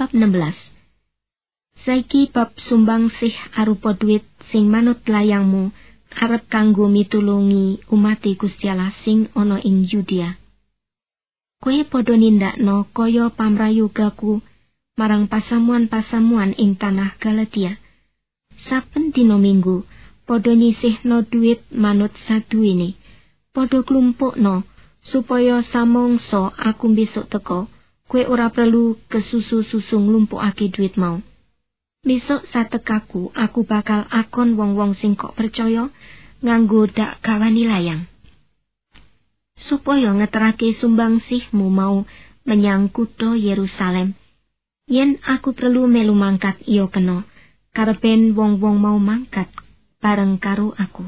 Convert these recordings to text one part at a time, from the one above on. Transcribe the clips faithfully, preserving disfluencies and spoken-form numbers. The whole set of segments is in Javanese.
Bab enam belas. Saiki bab sumbangsih arupa duit sing manut layangmu arep kanggo mitulungi umat Gusti Allah sing ana ing Yudea. Kowe padha nindakno kaya pamrayugaku marang pasamuan-pasamuan ing tanah Galatia. Saben dina Minggu padha nyisihno duit manut saduwene. Padha klumpukno supaya samangsa aku besok teka, kowe ora perlu kesusu-susu nglumpukake duit mau. Besok satekaku aku bakal akon wong-wong sing kok percaya nganggo dak gawani layang. Supaya ngeterake sumbangsihmu mau menyang kutha Yerusalem. Yen aku perlu melu mangkat iya kena, karepen wong-wong mau mangkat bareng karo aku.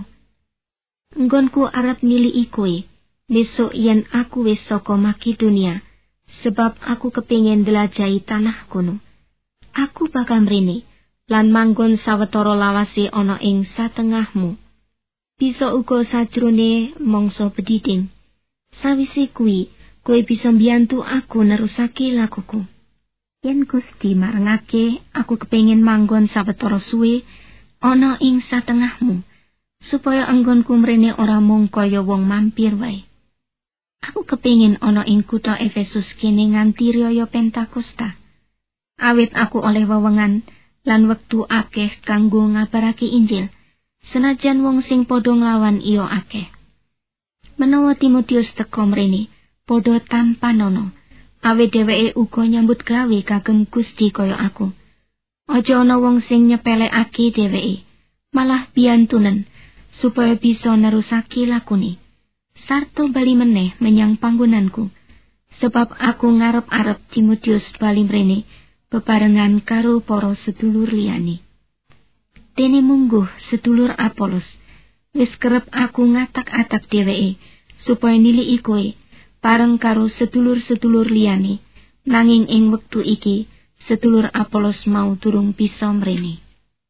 Nggonku arep niliki kowe besok yen aku wis saka Makedonia, sebab aku kepingin ndelajahi tanah kono. Aku bakal mrene lan manggon sawetara lawase ana ing satengahmu. Bisa uga sajrone mangsa bedhidhing. Sawise kuwi, kowe bisa mbiyantu aku nerusake lakuku. Yen Gusti marengake aku kepengin manggon sawetara suwe ana ing satengahmu, supaya anggonku mrene ora mung kaya wong mampir wae. Aku kepengin ana ing kutha Efesus kene nganti riyaya Pentakosta. Awit aku oleh wewengan lan wektu akeh kanggo ngabarake Injil, senajan wong sing padha nglawan iya akeh. Menawa Timotius teka mrene, padha tanpa nono, awit dheweke uga nyambut gawe kagem Gusti kaya aku. Aja ana wong sing nyepelekake dheweke, malah biyantunen supaya bisa nerusake lakune. Sarta bali meneh menyang panggonanku, sebab aku ngarep-arep Timotius bali mrene bebarengan karo para sedulur liyane. Dene mungguh sedulur Apolos wis kerep aku ngatak-atak dheweke supaya niliki kowe bareng karo sedulur-sedulur liyane, nanging ing wektu iki sedulur Apolos mau durung bisa mrene.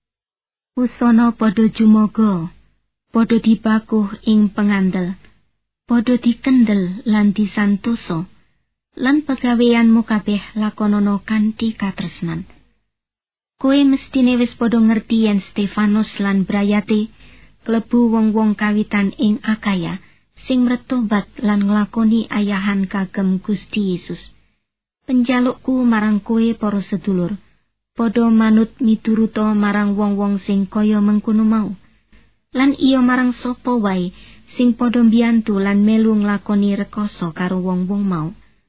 Usana padha jumaga, padha dibakuh ing pengandel, padha dikendel lan disantosa, lan pegaweanmu kabeh lakonono kanthi katresnan. Kowe mestine wis padha ngerti yen Stefanus lan Brayate klebu wong-wong kawitan ing Akaya sing mretobat lan nglakoni ayahan kagem Gusti Yesus. Penjalukku marang kowe para sedulur, padha manut mituruta marang wong-wong sing kaya mengkono mau, lan iya marang sapa wae sing padha mbiyantu lan melu nglakoni rekoso karo wong-wong mau.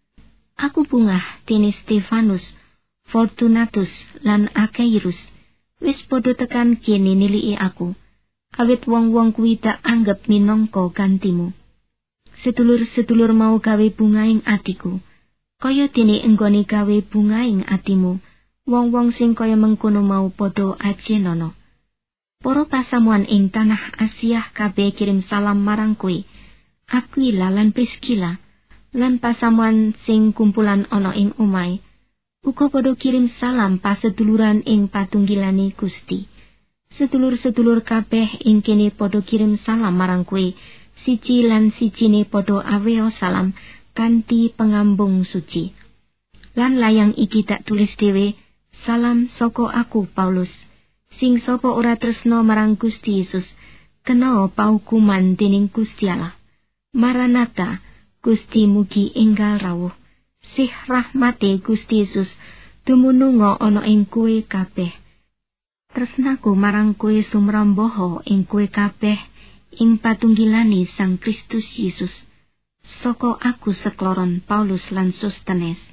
Aku bungah dene Stefanus, Fortunatus lan Akairus wis padha tekan kene niliki aku, awit wong-wong kuwi tak anggap minangka gantimu. Sedulur-sedulur mau gawe bungaing atiku, kaya dene enggone gawe bungaing atimu, wong-wong sing kaya mengkono mau padha ajenono. Para pasamuan ing tanah Asia kabeh kirim salam marang kowe, Aquila lan Priskila, lan pasamuan sing kumpulan ana ing omahe uga padha kirim salam paseduluran ing patunggilane Gusti. Sedulur-sedulur kabeh ing kene padha kirim salam marang kowe, siji lan sijine padha aweo salam kanthi pengambung suci. Lan layang iki tak tulis dhewe, salam saka aku Paulus, sing sapa ora tresna marang Gusti Yesus kena paukuman dening Gusti Allah. Maranatha, Gusti mugi enggal rawuh. Sih rahmate Gusti Yesus dumununga ana ing kowe kabeh. Tresnaku marang kowe sumrambaha ing kowe kabeh ing patunggilane Sang Kristus Yesus. Saka aku sekloron Paulus lan Sostenes.